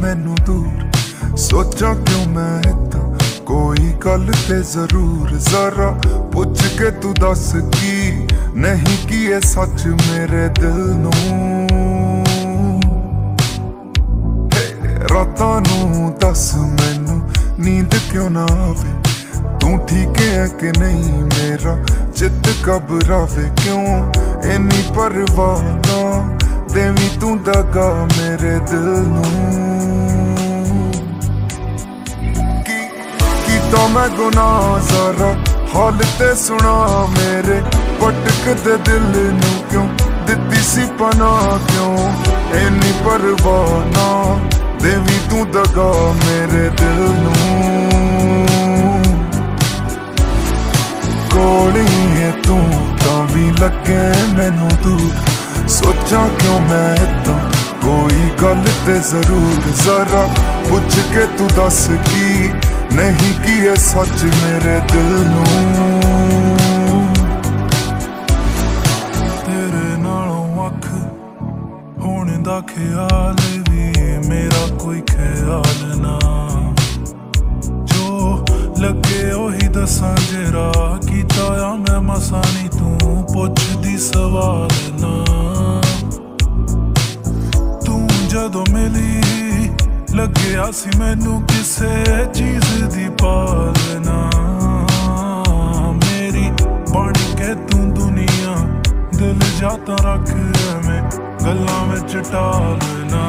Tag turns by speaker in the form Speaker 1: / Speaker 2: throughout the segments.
Speaker 1: मैनू दूर सोचा क्यों मैं इदां कोई गल ते जरूर जरा पुछ के तू दस की नहीं की है सच मेरे दिल नूं रातां नूं दस मैनू नींद क्यों ना आवे तू ठीक है कि नहीं मेरा चित घबरावे क्यों इन्नी परवाह ना देवी तू दगा मेरे दिल नूं तो मैं गुनाह जरा हाल ते सुना मेरे भटक दे दिल नू क्यों दित्ती सी पनाह क्यों इन्नी परवाह ना देवी तू दगा मेरे दिल नूं कोल ही है तू तां भी लगे मैनू दूर सोचा क्यों मैं इदां कोई गल ते जरूर जरा पुछ के तू दस की नहीं की है सच मेरे दिल नूं
Speaker 2: तेरे नालों अख होने दा ख्याल भी मेरा कोई ख्याल ना जो लगे ओही दसां जेरा कीता आ मैं मसां नी तू पुछदी सवाल ना तू जदों मिली लग्या सी मैनू किसे चीज दी पालना मेरी बन के तू दुनिया दिल जाता रख मैं गल्लां विच टालना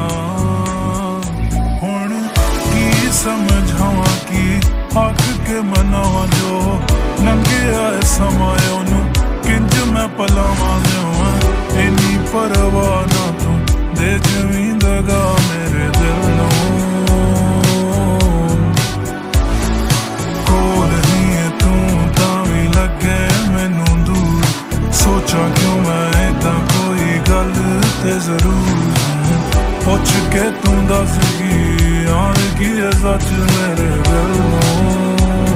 Speaker 2: हुण की समझावां की आख के मनावां जो लंघिया समां ओनू किंज मैं पलावां देवां इन्नी परवाह ना तू दे जवीं दगा मेरे दिल नूं कोल ही है तू तां भी लगे मैनू दूर सोचा क्यों मैं इदां कोई गल ते जरूर पुछ के तू दस की आन की है सच मेरे दिल नूं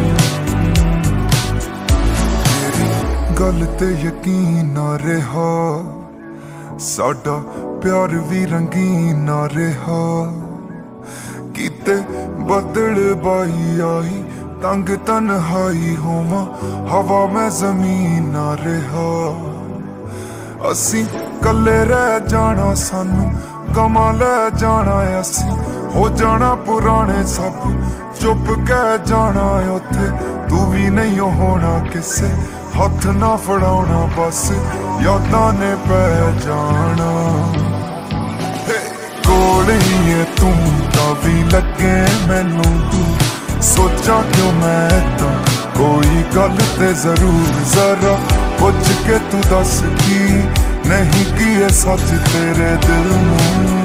Speaker 1: तेरी गल ते यकीन ना रहा साडा प्यार भी रंगीन ना रहा किते बदल बाई आई तंग तन्हाई होवां हवा में जमीन ना रहा असी कल्ले रह जाना सानू गमा लै जाना असी हो जाना पुराने सब चुप कह जाना उत्थे तू भी नहीं होना किसे हथ ना फड़ाउणा बस यादां ने पै जाना कोल ही है तू तां भी लगे मैनू तू सोचा क्यों मैं इदां कोई गल ते जरूर जरा पुछ के तू दस की नहीं की है सच तेरे दिल नूं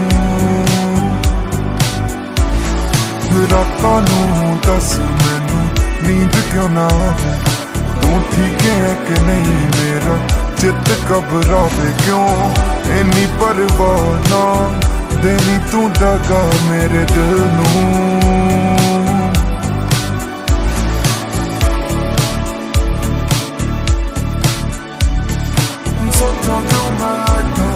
Speaker 1: रातां नूं दस मैनू नींद क्यों ना आवे तू ठीक है कि नहीं मेरा चित घबरावे क्यों इन्नी परवाह ना देनी तू दगा मेरे दिल नूं सोचा क्यों मैं